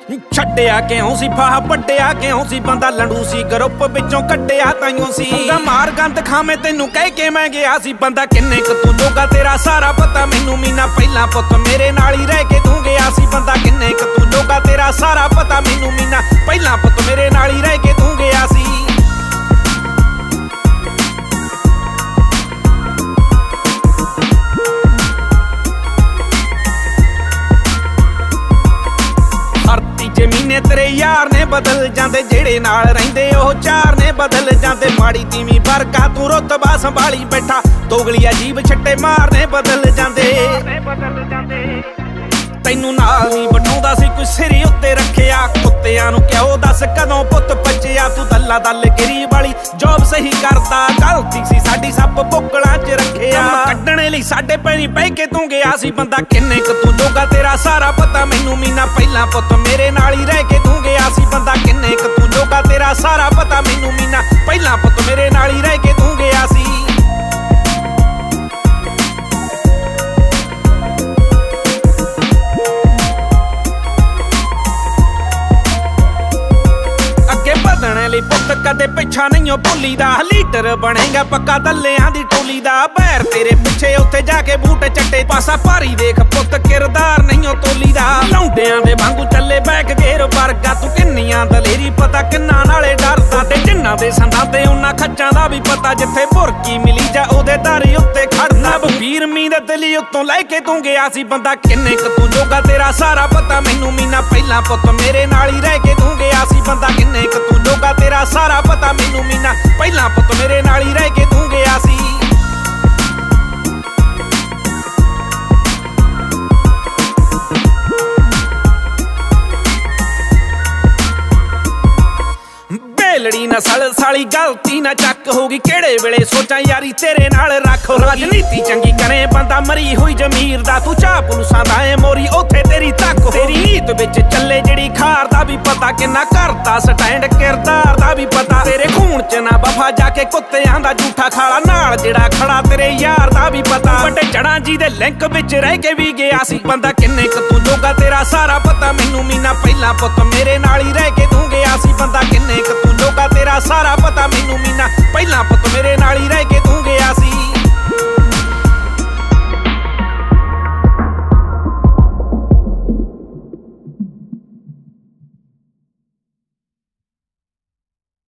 ਛੱਡਿਆ ਕਿਉਂ ਸੀ ਫਾਹ ਵੱਡਿਆ ਕਿਉਂ ਸੀ ਬੰਦਾ ਲੰਡੂ ਸੀ ਗਰੁੱਪ ਵਿੱਚੋਂ ਕੱਢਿਆ ਤਾਈਓ ਸੀ ਹੁੰਦਾ ਮਾਰ ਗੰਦ ਖਾਵੇਂ ਤੈਨੂੰ ਕਹਿ ਕੇ ਮੈਂ ਗਿਆ ਸੀ ਬੰਦਾ ਕਿੰਨੇ ਕੁ ਤੂੰ ਜੋਗਾ ਤੇਰਾ ਸਾਰਾ ਪਤਾ ਮੈਨੂੰ ਮੀਨਾ ਪਹਿਲਾਂ ਪੁੱਤ ਮੇਰੇ ਨਾਲ ਹੀ ਰਹਿ ਕੇ ਤੂੰ ਗਿਆ ਸੀ ਬੰਦਾ ਕਿੰਨੇ ਕੁ ਤੂੰ ਜੋਗਾ ਤੇਰਾ ਸਾਰਾ ਪਤਾ ਮੈਨੂੰ ਮੀਨਾ ਪਹਿਲਾਂ ਪੁੱਤ ਮੇਰੇ ਨਾਲ ਹੀ ਰਹਿ ਕੇ ਤੂੰ ਗਿਆ ਸੀ ਮਹੀਨੇ ਤੇਰੇ ਯਾਰ ਨੇ ਬਦਲ ਜਾਂਦੇ ਜਿਹੜੇ ਨਾਲ ਰਹਿੰਦੇ ਉਹ ਚਾਰ ਨੇ ਬਦਲ ਜਾਂਦੇ ਮਾੜੀ ਤੀਵੀਂ ਵਰਗਾ ਤੂੰ ਰੁਤਬਾ ਸੰਭਾਲੀ ਬੈਠਾ ਦੋਗਲੀ ਅਜੀਬ ਛੱਟੇ ਮਾਰਨੇ ਬਦਲ ਜਾਂਦੇ ਤੈਨੂੰ ਨਾਲ ਨਹੀਂ ਬਟਾਉਂਦਾ ਸੀ ਕੋਈ ਸਿਰ ਉੱਤੇ ਰੱਖਿਆ ਕੁੱਤਿਆਂ ਨੂੰ ਕਿਉਂ ਦੱਸ ਕਦੋਂ ਪੁੱਤ ਬੱਚਿਆ ਤੂੰ ਦੱਲਾ ਦੱਲ ਗਰੀਬ ਵਾਲੀ ਜੋਬ ਸਹੀ ਕਰਦਾ ਗਲਤੀ ਸੀ ਸਾਡੀ ਸਭ ਬੁੱਕਲਾਂ 'ਚ ਰੱਖਿਆ ਕੱਢਣੇ ਲਈ ਸਾਡੇ ਪੈਰੀ ਬਹਿ ਕੇ ਤੂੰ ਗਿਆ ਸੀ ਬੰਦਾ ਕਿੰਨੇ ਕੁ ਤੂੰ ਜੋਗਾ ਤੇਰਾ ਸਾਰਾ ਪਤਾ ਮੈਨੂੰ ਮੀਨਾ ਪਹਿਲਾਂ ਪੁੱਤ ਮੇਰੇ ਨਾਲ ਹੀ ਰਹਿ ਕੇ ਤੂੰ ਗਿਆ ਸੀ ਬੰਦਾ ਕਿੰਨੇ ਕੁ ਤੂੰ ਜੋਗਾ ਤੇਰਾ ਸਾਰਾ ਪਤਾ ਮੈਨੂੰ ਮੀਨਾ ਪਹਿਲਾਂ ਪੁੱਤ ਮੇਰੇ ਨਾਲ ਹੀ ਰਹਿ ਕੇ ਤੂੰ ਗਿਆ ਸੀ ਲਈ ਪੁੱਤ ਕਦੇ ਪਿੱਛਾ ਨਹੀਂ ਭੁੱਲੀ ਦਾ ਲੀਡਰ ਬਣੇਗਾ ਪੱਕਾ ਦੱਲਿਆਂ ਦੀ ਟੋਲੀ ਦਾ ਬੈਰ ਤੇਰੇ ਪਿੱਛੇ ਉੱਥੇ ਜਾ ਕੇ ਬੂਟ ਚੱਟੇ ਪਾਸਾ ਭਾਰੀ ਦੇਖ ਪੁੱਤ ਕਿਰਦਾਰ ਨਹੀਂ ਤੋਲੀ ਦਾ ਲੌਂਡਿਆਂ ਦੇ ਵਾਂਗੂ ਚੱਲੇ ਬੈਕ ਗੇਰ ਵਰਗਾ ਤੂੰ ਕਿੰਨੀਆਂ ਦਲੇਰੀ ਪਤਾ ਕਿੰਨਾ ਨਾਲੇ ਡਰਦਾ ਤੇ ਜਿੰਨਾ ਦੇ ਸੰਦਾਂ ਤੇ ਉਹਨਾਂ ਖੱਚਾਂ ਦਾ ਵੀ ਪਤਾ ਜਿੱਥੇ ਭੁਰਕੀ ਮਿਲੀ ਜਾ ਉਹਦੇ ਦਾਰੀ ਉੱਤੇ ਖੜਨਾ ਵੀਰ ਮੀਂ ਦੇ ਦਿਲੀ ਉੱਤੋਂ ਲੈ ਕੇ ਤੂੰ ਗਿਆ ਸੀ ਬੰਦਾ ਕਿੰਨੇ ਕੁ ਤੂੰ ਜੋਗਾ ਤੇਰਾ ਸਾਰਾ ਪਤਾ ਮੈਨੂੰ ਮੀਨਾ ਪਹਿਲਾਂ ਪੁੱਤ ਮੇਰੇ ਨਾਲ ਹੀ ਰਹਿ ਕੇ ਤੂੰ ਗਿਆ ਸੀ ਬੰਦਾ ਕਿੰਨੇ ਕੁ ਤੂੰ ਜੋਗਾ ਤੇਰਾ ਸਾਰਾ ਪਤਾ ਮੈਨੂੰ ਮੀਨਾ ਪਹਿਲਾਂ ਪੁੱਤ ਮੇਰੇ ਨਾਲ ਹੀ ਰਹਿ ਕੇ ਤੂੰ ਗਿਆ ਸੀ ਲੜੀ ਨਸਲ ਸਾਲੀ ਗਲਤੀ ਨਾ ਚੱਕ ਹੋਗੀ ਕਿਹੜੇ ਵੇਲੇ ਸੋਚਾਂ ਯਾਰੀ ਤੇਰੇ ਨਾਲ ਰੱਖੋ ਰਾਜਨੀਤੀ ਚੰਗੀ ਕਰੇ ਬੰਦਾ ਮਰੀ ਹੋਈ ਜ਼ਮੀਰ ਦਾ ਤੂੰ ਚਾਹ ਪੁਲਸਾਂ ਦਾ ਏ ਮੋਰੀ ਉੱਥੇ ਤੇਰੀ ਤੱਕ ਤੇਰੀ ਹੀਤ ਵਿੱਚ ਚੱਲੇ ਜਿਹੜੀ ਖਾਰ ਦਾ ਵੀ ਪਤਾ ਕਿੰਨਾ ਕਰਦਾ ਸਟੈਂਡ ਕਿਰਦਾਰ ਦਾ ਵੀ ਪਤਾ ਤੇਰੇ ਖੂਨ ਚ ਨਾ ਵਫਾ ਜਾ ਕੇ ਕੁੱਤਿਆਂ ਦਾ ਝੂਠਾ ਖਾਲਾ ਨਾਲ ਜਿਹੜਾ ਖੜਾ ਤੇਰੇ ਯਾਰ ਦਾ ਵੀ ਪਤਾ ਵੱਡੇ ਜੜਾਂ ਜੀ ਦੇ ਲਿੰਕ ਵਿੱਚ ਰਹਿ ਕੇ ਵੀ ਗਿਆ ਸੀ ਬੰਦਾ ਕਿੰਨੇ ਕੁ ਤੂੰ ਜੋਗਾ ਤੇਰਾ ਸਾਰਾ ਪਤਾ ਮੈਨੂੰ ਮੀਨਾ ਪਹਿਲਾਂ ਪੁੱਤ ਮੇਰੇ ਨਾਲ ਹੀ ਰਹਿ ਕੇ ਤੂੰ ਗਿਆ ਸੀ ਬੰਦਾ ਕਿੰਨੇ ਕੁ ਤੂੰ ਜੋਗਾ ਤੇਰਾ ਸਾਰਾ ਪਤਾ ਮੈਨੂੰ ਮੀਨਾ ਪਹਿਲਾਂ ਪੁੱਤ ਮੇਰੇ ਨਾਲ ਹੀ ਰਹਿ ਕੇ ਤੂੰ ਗਿਆ ਸੀ